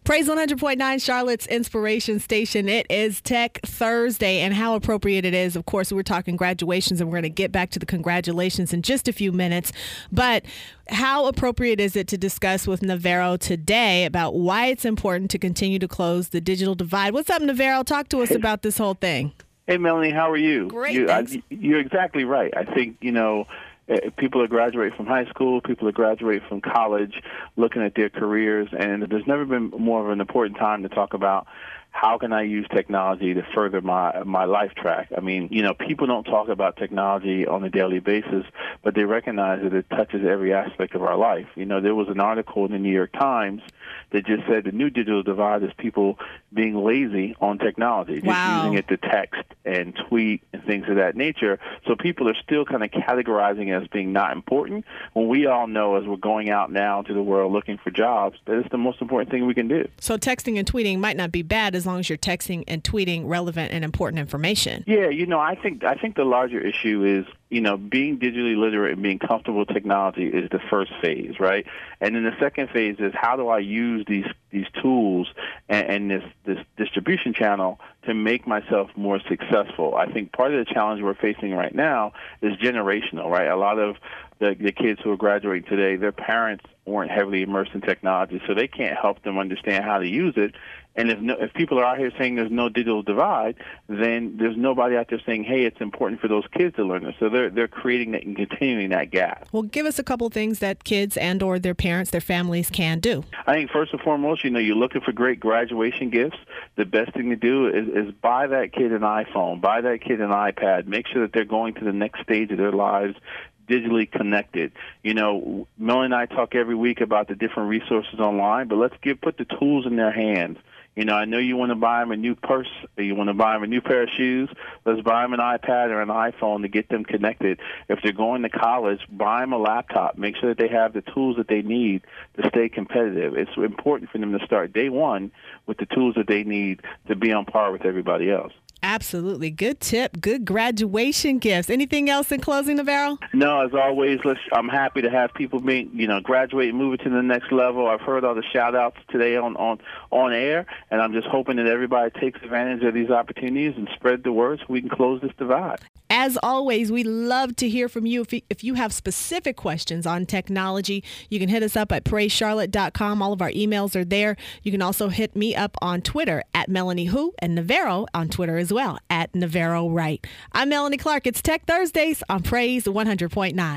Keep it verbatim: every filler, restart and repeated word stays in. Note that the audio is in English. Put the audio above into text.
Praise one hundred point nine, Charlotte's Inspiration Station. It is Tech Thursday, and how appropriate it is. Of course, we're talking graduations, and we're going to get back to the congratulations in just a few minutes. But how appropriate is it to discuss with Navarro today about why it's important to continue to close the digital divide? What's up, Navarro? Talk to us about this whole thing. Hey, Melanie, how are you? Great, you, thanks. I, you're exactly right. I think, you know, people are graduating from high school, people are graduating from college, looking at their careers, and there's never been more of an important time to talk about how can I use technology to further my my life track. I mean, you know, people don't talk about technology on a daily basis, but they recognize that it touches every aspect of our life. You know, there was an article in the New York Times that just said the new digital divide is people being lazy on technology, just wow. using it to text and tweet and things of that nature. So people are still kind of categorizing it as being not important, when we all know, as we're going out now into the world looking for jobs, that it's the most important thing we can do. So texting and tweeting might not be bad as long as you're texting and tweeting relevant and important information. Yeah, you know, I think I think the larger issue is, you know, being digitally literate and being comfortable with technology is the first phase, right? And then the second phase is, how do I use these these tools and, and this this distribution channel to make myself more successful? I think part of the challenge we're facing right now is generational, right? A lot of the, the kids who are graduating today, their parents weren't heavily immersed in technology, so they can't help them understand how to use it. And if no, if people are out here saying there's no digital divide, then there's nobody out there saying, hey, it's important for those kids to learn this. So they're they're creating that and continuing that gap. Well, give us a couple things that kids and or their parents, their families can do. I think first and foremost, you know, you're looking for great graduation gifts. The best thing to do is, is buy that kid an iPhone, buy that kid an iPad. Make sure that they're going to the next stage of their lives digitally connected. You know, Mel and I talk every week about the different resources online, but let's give put the tools in their hands. You know, I know you want to buy them a new purse, or you want to buy them a new pair of shoes. Let's buy them an iPad or an iPhone to get them connected. If they're going to college, buy them a laptop. Make sure that they have the tools that they need to stay competitive. It's important for them to start day one with the tools that they need to be on par with everybody else. Absolutely. Good tip. Good graduation gifts. Anything else in closing, Navarro? No, as always, let's, I'm happy to have people being, you know, graduate and move it to the next level. I've heard all the shout-outs today on, on, on air, and I'm just hoping that everybody takes advantage of these opportunities and spread the word so we can close this divide. As always, we love to hear from you. If you, if you have specific questions on technology, you can hit us up at praise charlotte dot com. All of our emails are there. You can also hit me up on Twitter at Melanie Who, and Navarro on Twitter as well at Navarro Wright. I'm Melanie Clark. It's Tech Thursdays on Praise one hundred point nine.